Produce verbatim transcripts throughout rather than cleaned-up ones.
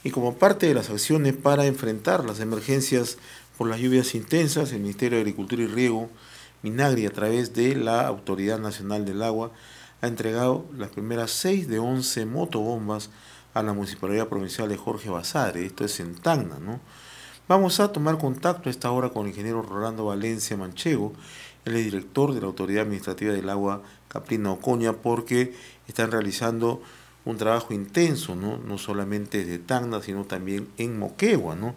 Y como parte de las acciones para enfrentar las emergencias por las lluvias intensas, el Ministerio de Agricultura y Riego, Minagri, a través de la Autoridad Nacional del Agua, ha entregado las primeras seis de once motobombas a la Municipalidad Provincial de Jorge Basadre. Esto es en Tacna, ¿no? Vamos a tomar contacto a esta hora con el ingeniero Rolando Valencia Manchego, él es director de la Autoridad Administrativa del Agua Caprina Ocoña, porque están realizando un trabajo intenso, ¿no? No solamente desde Tacna, sino también en Moquegua, ¿no?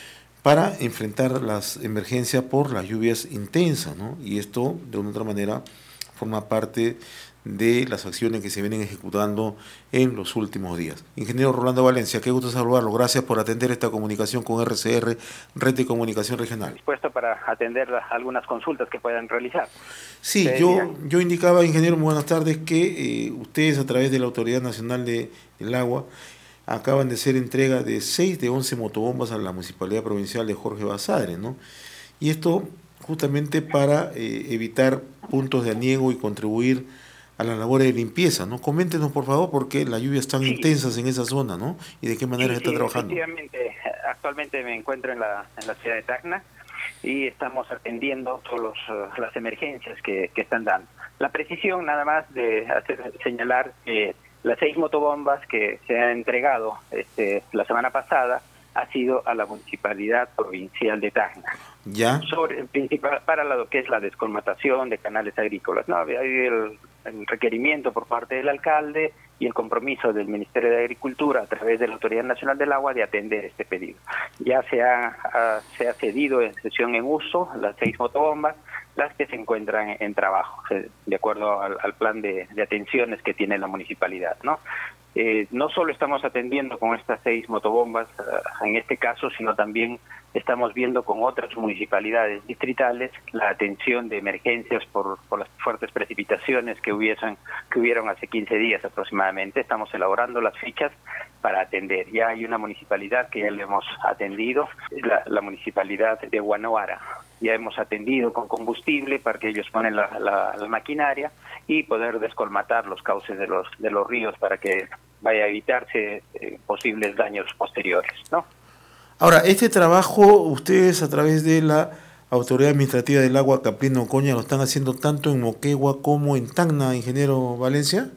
Para enfrentar las emergencias por las lluvias intensas, ¿no? Y esto, de una u otra manera, forma parte de las acciones que se vienen ejecutando en los últimos días. Ingeniero Rolando Valencia, qué gusto saludarlo. Gracias por atender esta comunicación con R C R, Red de Comunicación Regional. Dispuesto para atender algunas consultas que puedan realizar. Sí, yo, yo indicaba, ingeniero, muy buenas tardes, que eh, ustedes a través de la Autoridad Nacional de, del Agua acaban de hacer entrega de seis de once motobombas a la Municipalidad Provincial de Jorge Basadre, ¿no? Y esto justamente para eh, evitar puntos de aniego y contribuir a las labores de limpieza, ¿no? Coméntenos, por favor, por qué las lluvias están sí. intensas en esa zona, ¿no? Y de qué manera sí, se está sí, trabajando. Efectivamente, actualmente me encuentro en la, en la ciudad de Tacna y estamos atendiendo todas uh, las emergencias que, que están dando. La precisión nada más de hacer señalar que las seis motobombas que se han entregado este, la semana pasada ha sido a la Municipalidad Provincial de Tacna. ¿Ya? Sobre, principal, para lo que es la descolmatación de canales agrícolas. No, hay el, el requerimiento por parte del alcalde y el compromiso del Ministerio de Agricultura a través de la Autoridad Nacional del Agua de atender este pedido. Ya se ha, ha, se ha cedido en sesión en uso las seis motobombas, las que se encuentran en, en trabajo, de acuerdo al, al plan de, de atenciones que tiene la municipalidad, ¿no? Eh, no solo estamos atendiendo con estas seis motobombas uh, en este caso, sino también estamos viendo con otras municipalidades distritales la atención de emergencias por, por las fuertes precipitaciones que hubiesen, que hubieron hace quince días aproximadamente. Estamos elaborando las fichas para atender. Ya hay una municipalidad que ya le hemos atendido, la, la municipalidad de Guanuara. Ya hemos atendido con combustible para que ellos ponen la, la, la maquinaria y poder descolmatar los cauces de los, de los ríos para que vaya a evitarse eh, posibles daños posteriores, ¿no? Ahora, este trabajo ustedes a través de la Autoridad Administrativa del Agua Caprina Ocoña lo están haciendo tanto en Moquegua como en Tacna, ingeniero Valencia.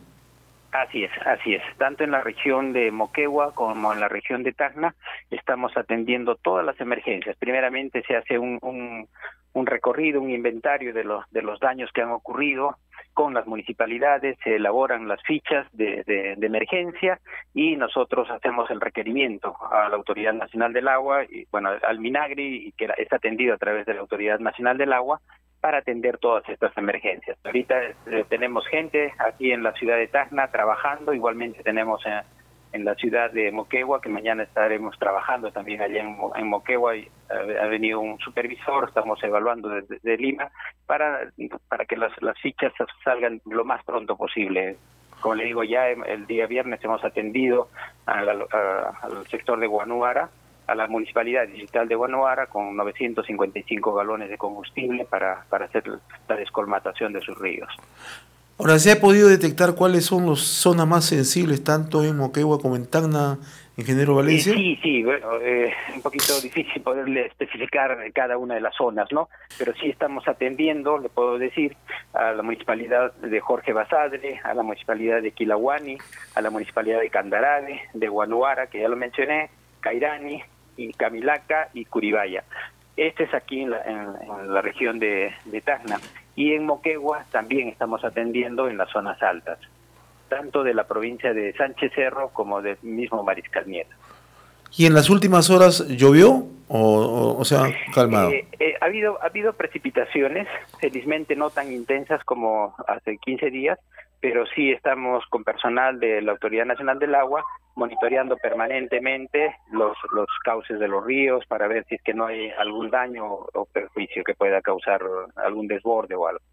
Así es, así es. Tanto en la región de Moquegua como en la región de Tacna estamos atendiendo todas las emergencias. Primeramente se hace un, un, un recorrido, un inventario de los, de los daños que han ocurrido con las municipalidades, se elaboran las fichas de, de, de emergencia y nosotros hacemos el requerimiento a la Autoridad Nacional del Agua, y bueno, al Minagri, y que es atendido a través de la Autoridad Nacional del Agua, para atender todas estas emergencias. Ahorita eh, tenemos gente aquí en la ciudad de Tacna trabajando, igualmente tenemos en, en la ciudad de Moquegua, que mañana estaremos trabajando también allá en, en Moquegua, y ha, ha venido un supervisor, estamos evaluando desde de Lima, para, para que las, las fichas salgan lo más pronto posible. Como le digo, ya el día viernes hemos atendido a la, a, al sector de Guanuara, a la Municipalidad Digital de Guanuara con novecientos cincuenta y cinco galones de combustible para, para hacer la descolmatación de sus ríos. Ahora, ¿se ha podido detectar cuáles son las zonas más sensibles, tanto en Moquegua como en Tacna, ingeniero Valencia? Eh, sí, sí, bueno, eh, un poquito difícil poderle especificar cada una de las zonas, ¿no? Pero sí estamos atendiendo, le puedo decir, a la Municipalidad de Jorge Basadre, a la Municipalidad de Quilahuani, a la Municipalidad de Candarave, de Guanuara, que ya lo mencioné, Cairani, y Camilaca y Curibaya. Este es aquí en la, en, en la región de, de Tacna. Y en Moquegua también estamos atendiendo en las zonas altas, tanto de la provincia de Sánchez Cerro como del mismo Mariscal Nieto. ¿Y en las últimas horas llovió o, o, o sea, calmado? Eh, eh, ha habido ha habido precipitaciones, felizmente no tan intensas como hace quince días, pero sí estamos con personal de la Autoridad Nacional del Agua monitoreando permanentemente los los cauces de los ríos para ver si es que no hay algún daño o perjuicio que pueda causar algún desborde o algo.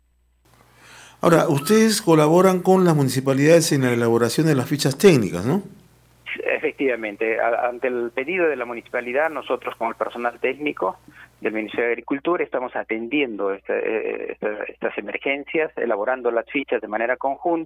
Ahora, ustedes colaboran con las municipalidades en la elaboración de las fichas técnicas, ¿no? Efectivamente, a, ante el pedido de la municipalidad, nosotros como el personal técnico del Ministerio de Agricultura estamos atendiendo esta, esta, estas emergencias, elaborando las fichas de manera conjunta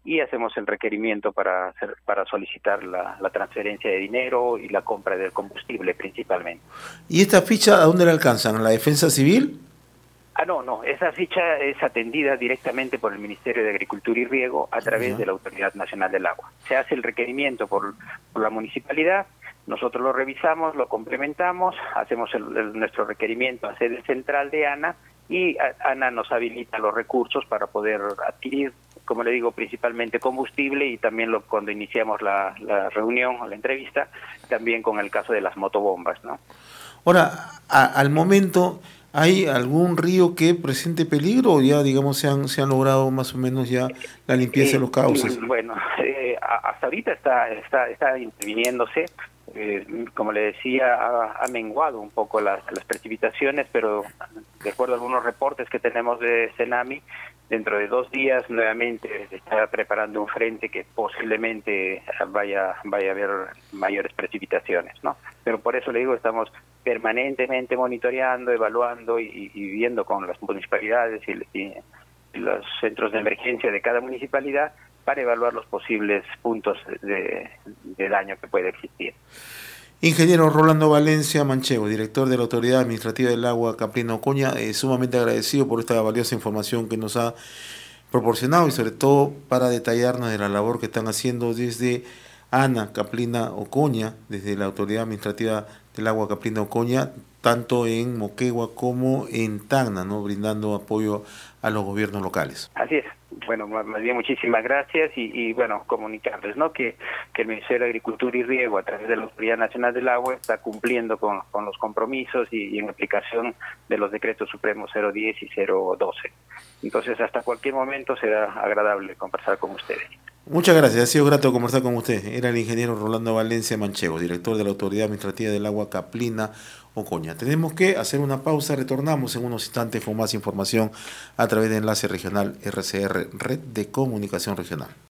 y hacemos el requerimiento para hacer, para solicitar la, la transferencia de dinero y la compra del combustible principalmente. ¿Y esta ficha a dónde la alcanzan? ¿A la Defensa Civil? Ah, no, no, esa ficha es atendida directamente por el Ministerio de Agricultura y Riego a través de la Autoridad Nacional del Agua. Se hace el requerimiento por, por la municipalidad, nosotros lo revisamos, lo complementamos, hacemos el, el, nuestro requerimiento a sede central de ANA y ANA nos habilita los recursos para poder adquirir, como le digo, principalmente combustible y también lo, cuando iniciamos la, la reunión o la entrevista, también con el caso de las motobombas, ¿no? Ahora, a, al momento, ¿hay algún río que presente peligro o ya, digamos, se han, se han logrado más o menos ya la limpieza eh, de los cauces? Bueno, eh, hasta ahorita está, está, está interviniéndose. Eh, como le decía, ha, ha menguado un poco las, las precipitaciones, pero de acuerdo a algunos reportes que tenemos de Senami, dentro de dos días nuevamente se está preparando un frente que posiblemente vaya, vaya a haber mayores precipitaciones, ¿no? Pero por eso le digo, estamos permanentemente monitoreando, evaluando y, y viendo con las municipalidades y, y los centros de emergencia de cada municipalidad para evaluar los posibles puntos de, de daño que puede existir. Ingeniero Rolando Valencia Manchego, director de la Autoridad Administrativa del Agua Caprina Ocoña, eh, sumamente agradecido por esta valiosa información que nos ha proporcionado y sobre todo para detallarnos de la labor que están haciendo desde ANA Caprina Ocoña, desde la Autoridad Administrativa del Agua Caprina Ocoña, tanto en Moquegua como en Tacna, ¿no?, brindando apoyo a los gobiernos locales. Así es. Bueno, más bien muchísimas gracias y, y bueno, comunicarles, ¿no?, que, que el Ministerio de Agricultura y Riego, a través de la Autoridad Nacional del Agua, está cumpliendo con, con los compromisos y, y en aplicación de los decretos supremos cero diez y cero doce. Entonces, hasta cualquier momento será agradable conversar con ustedes. Muchas gracias, ha sido grato conversar con usted. Era el ingeniero Rolando Valencia Manchego, director de la Autoridad Administrativa del Agua Caprina Ocoña. Tenemos que hacer una pausa, retornamos en unos instantes con más información a través de Enlace Regional R C R, Red de Comunicación Regional.